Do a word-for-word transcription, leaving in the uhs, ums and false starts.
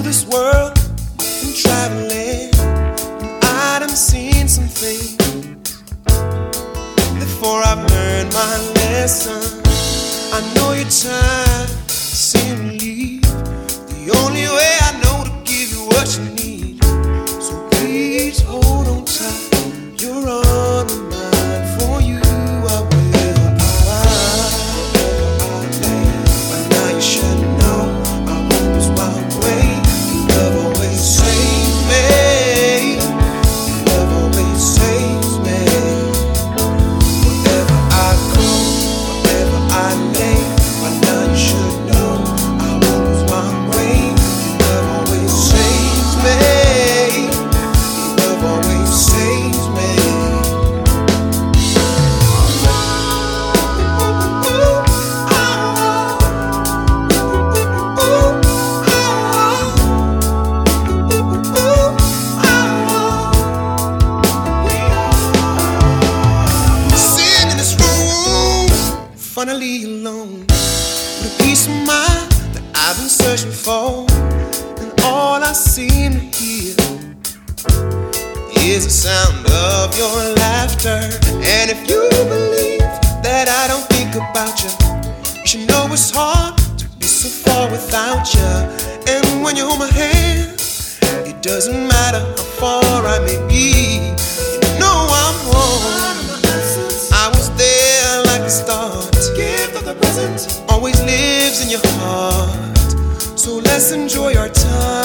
this world and traveling, and I done seen some things before I've learned my lesson. I know your time seems to leave. The only way I know to give you what you need. So please hold on tight. You're on my mind. For you I will. I, by now you should know I won't lose my way. Love always saves me. Love always saves me. Wherever I go, wherever I lay, by now you should know I won't lose my way. Love always saves me. Love always saves me. Sitting in this room, finally alone, with a peace of mind that I've been searching for, and all I seem to hear is the sound of your laughter. And if you believe that I don't think about you, you should know it's hard to be so far without you. And when you hold my hand, it doesn't matter how far I may be. You know I'm home. I was there like a start. Gift of the present always lives in your heart. So let's enjoy our time.